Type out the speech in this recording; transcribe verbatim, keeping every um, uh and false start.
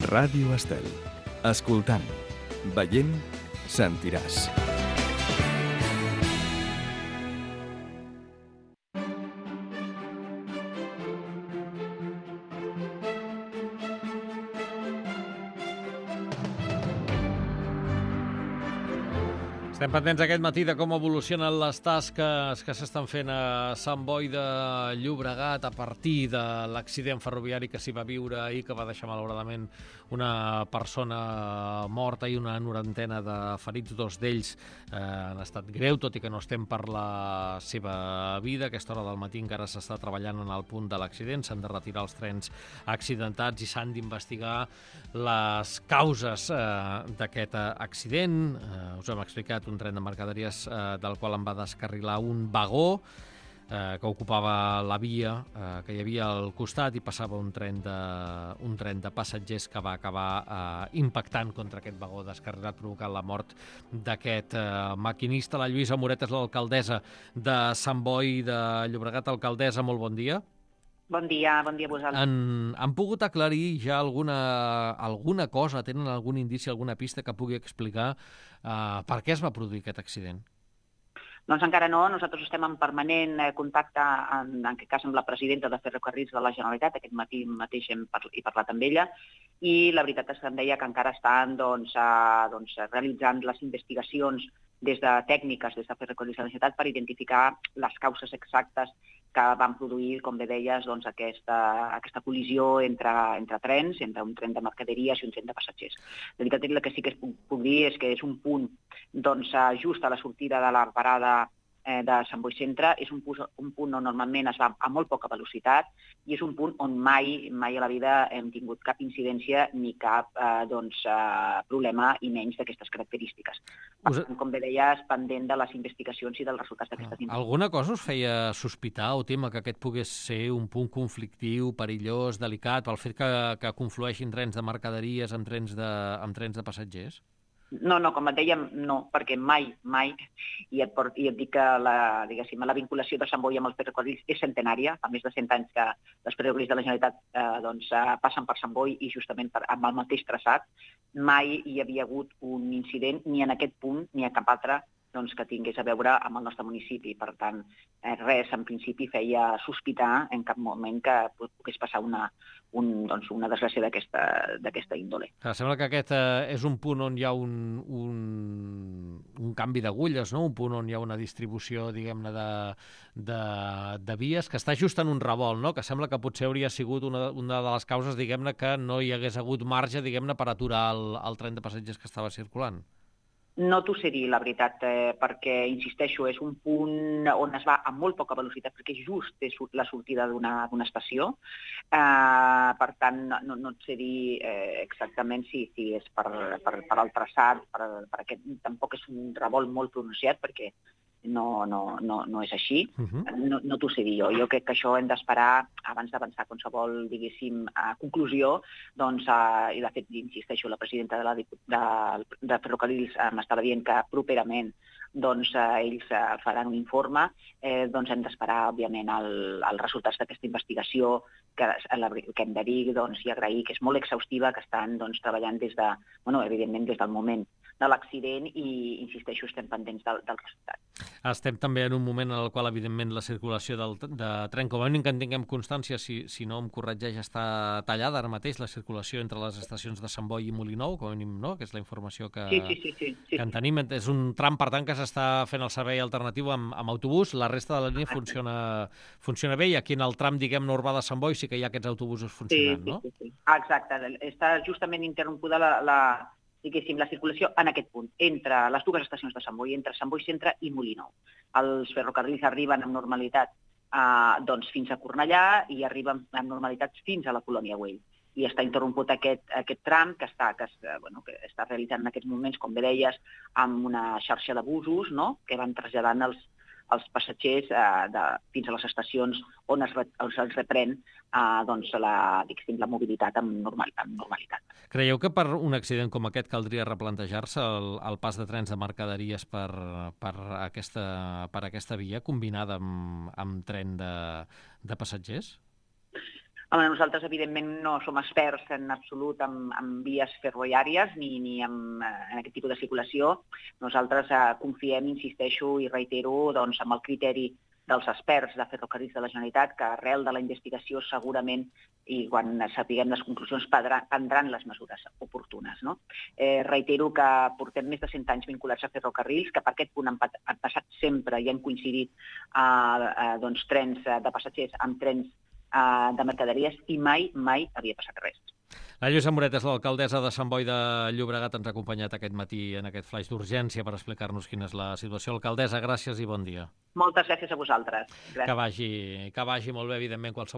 Ràdio Estel. Escoltant, veient, sentiràs. Estem pendents aquest matí de com evolucionen les tasques que s'estan fent a Sant Boi de Llobregat a partir de l'accident ferroviari que s'hi va viure ahir, que va deixar malauradament una persona morta i una norantena de ferits. Dos d'ells eh, han estat greu, tot i que no estem per la seva vida. A aquesta hora del matí encara s'està treballant en el punt de l'accident. S'han de retirar els trens accidentats i s'han d'investigar les causes eh, d'aquest accident. Eh, us hem explicat un tren de mercaderies eh, del qual en va descarrilar un vagó eh, que ocupava la via eh, que hi havia al costat i passava un tren de, un tren de passatgers que va acabar eh, impactant contra aquest vagó descarrilat, provocant la mort d'aquest eh, maquinista. La Lluïsa Moret és l'alcaldessa de Sant Boi de Llobregat. Alcaldessa, molt bon dia. Bon dia, bon dia a vosaltres. Han, han pogut aclarir ja alguna, alguna cosa? Tenen algun indici, alguna pista que pugui explicar uh, per què es va produir aquest accident? Doncs encara no. Nosaltres estem en permanent contacte, en, en aquest cas amb la presidenta de Ferrocarrils de la Generalitat. Aquest matí mateix hem parl- he parlat amb ella, i la veritat és que em deia que encara estan doncs, uh, doncs, realitzant les investigacions des de tècniques, des de Ferrocarrils de la Generalitat, per identificar les causes exactes que van produir, com bé deies, doncs, aquesta, aquesta col·lisió entre, entre trens, entre un tren de mercaderies i un tren de passatgers. La veritat és que sí que es puc, puc dir és que és un punt doncs, just a la sortida de la parada eh, de Sant Boi Centre. És un, un punt on normalment es va a molt poca velocitat i és un punt on mai, mai a la vida hem tingut cap incidència ni cap eh, doncs, eh, problema, i menys d'aquestes característiques. Per Us... tant, com bé deies, pendent de les investigacions i dels resultats d'aquestes investigacions. Alguna cosa us feia sospitar o tema que aquest pogués ser un punt conflictiu, perillós, delicat, pel fet que, que conflueixin trens de mercaderies amb trens de, amb trens de passatgers? No, no, com et dèiem, no, perquè mai, mai, i et, port, i et dic que la, diguéssim, la vinculació de Sant Boi amb els ferrocarrils és centenària. Fa més de cent anys que els ferrocarrils de la Generalitat eh, doncs, eh, passen per Sant Boi i justament per, amb el mateix traçat. Mai hi havia hagut un incident, ni en aquest punt, ni a cap altre, doncs, que tingués a veure amb el nostre municipi. Per tant, eh, res, en principi, feia sospitar en cap moment que pogués passar una, un, doncs, una desgràcia d'aquesta índole. Clar, sembla que aquest eh, és un punt on hi ha un, un, un canvi d'agulles, no? Un punt on hi ha una distribució, diguem-ne, de, de, de vies, que està just en un revolt, no? Que sembla que potser hauria sigut una, una de les causes, diguem-ne, que no hi hagués hagut marge, diguem-ne, per aturar el, el tren de passatgers que estava circulant. No t'ho sé dir, la veritat, eh, perquè, insisteixo, és un punt on es va a molt poca velocitat, perquè just és la sortida d'una estació. Eh, per tant, no, no et sé dir eh, exactament si, si és per, per, per el traçat, per, per aquest, tampoc és un revolt molt pronunciat, perquè no, no, no, no és així. Uh-huh. No, no t'ho sé dir jo. Jo crec que això hem d'esperar abans d'avançar qualsevol, diguéssim, a conclusió. Doncs, a, i de fet, insisteixo, la presidenta de, la, de, de Ferrocarrils m'estava dient que properament doncs, eh, ells eh, faran un informe. Eh, doncs hem d'esperar, òbviament, el, els resultats d'aquesta investigació, que, que hem de dir doncs, i agrair que és molt exhaustiva, que estan doncs, treballant des de, bueno, evidentment des del moment de l'accident, i, insisteixo, estem pendents del, del resultat. Estem també en un moment en el qual, evidentment, la circulació del, de tren, com a mínim que en tinguem constància, si, si no em corregeix, està tallada ara mateix la circulació entre les estacions de Sant Boi i Molinou, com a mínim, no? Que és la informació que, sí, sí, sí, sí, sí. que en tenim. És un tram, per tant, que s'està fent el servei alternatiu amb, amb autobús. La resta de la línia funciona, funciona bé, i aquí en el tram, diguem-ne, urbà de Sant Boi sí que hi ha aquests autobusos funcionant, sí, no? Sí, sí, sí. Ah, exacte. Està justament interrompuda la, la, diguéssim, la circulació en aquest punt, entre les dues estacions de Sant Boi, entre Sant Boi Centre i Molinou. Els ferrocarrils arriben amb normalitat eh, doncs, fins a Cornellà, i arriben amb normalitat fins a la Colònia Güell. I està interromput aquest, aquest tram que està, que, bueno, que està realitzant en aquests moments, com bé deies, amb una xarxa de busos, no?, que van traslladant els, els passatgers eh, de, fins a les estacions on es, on es reprèn eh, doncs la, diguéssim, la mobilitat amb, normal, amb normalitat. Creieu que per un accident com aquest caldria replantejar-se el, el pas de trens de mercaderies per, per, aquesta, per aquesta via combinada amb, amb tren de, de passatgers? Home, nosaltres, evidentment, no som experts en absolut en, en vies ferroviàries ni, ni en, en aquest tipus de circulació. Nosaltres eh, confiem, insisteixo i reitero, doncs, amb el criteri dels experts de Ferrocarrils de la Generalitat, que arrel de la investigació segurament i quan sapiguem les conclusions prendran les mesures oportunes. No? Eh, reitero que portem més de cent anys vinculats a ferrocarrils, que per aquest punt han, han passat sempre i han coincidit eh, eh, doncs, trens de passatgers amb trens eh, de mercaderies i mai, mai havia passat res. La Lluïsa Moret és l'alcaldessa de Sant Boi de Llobregat. Ens ha acompanyat aquest matí en aquest flaix d'urgència per explicar-nos quina és la situació. Alcaldessa, gràcies i bon dia. Moltes gràcies a vosaltres. Gràcies. Que vagi, que vagi molt bé, evidentment, qualsevol